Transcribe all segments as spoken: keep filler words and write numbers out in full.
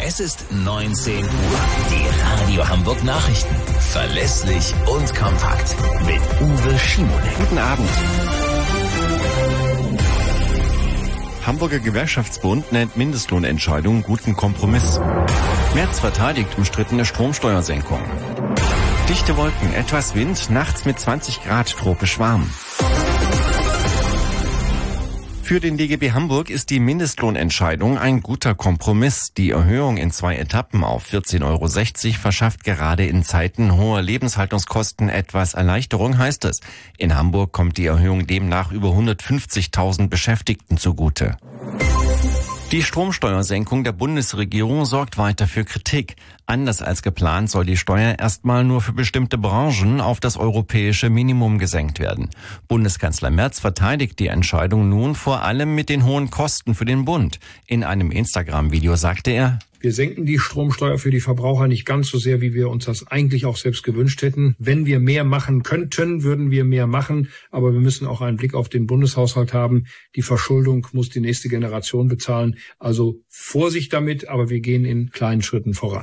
Es ist neunzehn Uhr. Die Radio Hamburg Nachrichten. Verlässlich und kompakt. Mit Uwe Schimonek. Guten Abend. Hamburger Gewerkschaftsbund nennt Mindestlohnentscheidung guten Kompromiss. Merz verteidigt umstrittene Stromsteuersenkung. Dichte Wolken, etwas Wind, nachts mit zwanzig Grad tropisch warm. Für den D G B Hamburg ist die Mindestlohnentscheidung ein guter Kompromiss. Die Erhöhung in zwei Etappen auf vierzehn Euro sechzig verschafft gerade in Zeiten hoher Lebenshaltungskosten etwas Erleichterung, heißt es. In Hamburg kommt die Erhöhung demnach über hundertfünfzigtausend Beschäftigten zugute. Die Stromsteuersenkung der Bundesregierung sorgt weiter für Kritik. Anders als geplant soll die Steuer erstmal nur für bestimmte Branchen auf das europäische Minimum gesenkt werden. Bundeskanzler Merz verteidigt die Entscheidung nun vor allem mit den hohen Kosten für den Bund. In einem Instagram-Video sagte er: Wir senken die Stromsteuer für die Verbraucher nicht ganz so sehr, wie wir uns das eigentlich auch selbst gewünscht hätten. Wenn wir mehr machen könnten, würden wir mehr machen. Aber wir müssen auch einen Blick auf den Bundeshaushalt haben. Die Verschuldung muss die nächste Generation bezahlen. Also Vorsicht damit, aber wir gehen in kleinen Schritten voran.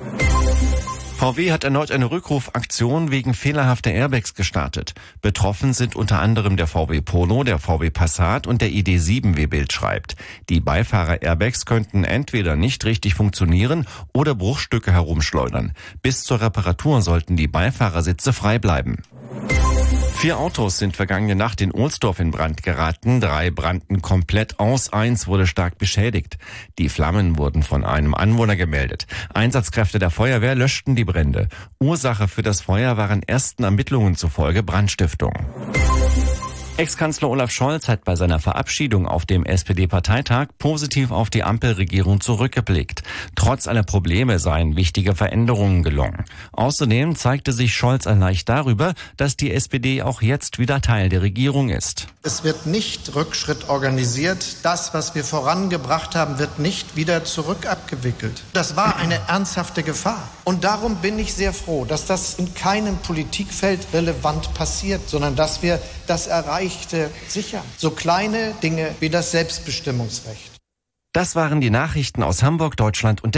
V W hat erneut eine Rückrufaktion wegen fehlerhafter Airbags gestartet. Betroffen sind unter anderem der V W Polo, der V W Passat und der I D sieben, wie Bild schreibt. Die Beifahrer-Airbags könnten entweder nicht richtig funktionieren oder Bruchstücke herumschleudern. Bis zur Reparatur sollten die Beifahrersitze frei bleiben. Vier Autos sind vergangene Nacht in Ohlsdorf in Brand geraten. Drei brannten komplett aus, eins wurde stark beschädigt. Die Flammen wurden von einem Anwohner gemeldet. Einsatzkräfte der Feuerwehr löschten die Brände. Ursache für das Feuer waren ersten Ermittlungen zufolge Brandstiftung. Ex-Kanzler Olaf Scholz hat bei seiner Verabschiedung auf dem S P D-Parteitag positiv auf die Ampelregierung zurückgeblickt. Trotz aller Probleme seien wichtige Veränderungen gelungen. Außerdem zeigte sich Scholz erleichtert darüber, dass die S P D auch jetzt wieder Teil der Regierung ist. Es wird nicht Rückschritt organisiert. Das, was wir vorangebracht haben, wird nicht wieder zurück abgewickelt. Das war eine ernsthafte Gefahr. Und darum bin ich sehr froh, dass das in keinem Politikfeld relevant passiert, sondern dass wir das erreichen. Sicher. So kleine Dinge wie das Selbstbestimmungsrecht. Das waren die Nachrichten aus Hamburg, Deutschland und